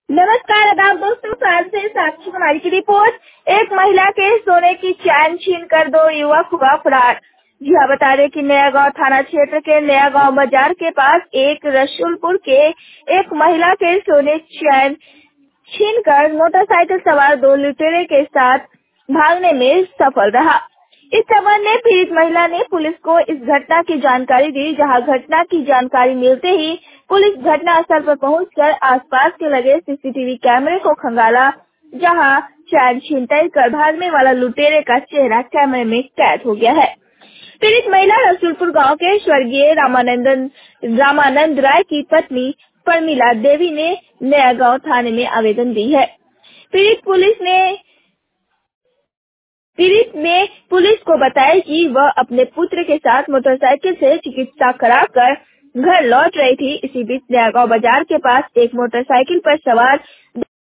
नमस्कार आदाब दोस्तों, साल से साक्षी कुमारी की रिपोर्ट। एक महिला के सोने की चैन छीनकर दो युवक हुआ फरार। जी हाँ, बता दें कि नया गांव थाना क्षेत्र के नया गांव बाजार के पास एक रसूलपुर के एक महिला के सोने की चैन छीनकर मोटरसाइकिल सवार दो लुटेरे के साथ भागने में सफल रहा। इस संबंध में पीड़ित महिला ने पुलिस को इस घटना की जानकारी दी, जहां घटना की जानकारी मिलते ही पुलिस घटना स्थल पर पहुंचकर आसपास के लगे सीसीटीवी कैमरे को खंगाला, जहां चैन छीनताई कर भागने वाला लुटेरे का चेहरा कैमरे में कैद हो गया है। पीड़ित महिला रसूलपुर गांव के स्वर्गीय रामानंद राय की पत्नी परमिला देवी ने नया गांव थाने में आवेदन दी है। पीड़ित ने पुलिस को बताया कि वह अपने पुत्र के साथ मोटरसाइकिल से चिकित्सा कराकर घर लौट रही थी। इसी बीच नया गांव बाजार के पास एक मोटरसाइकिल पर सवार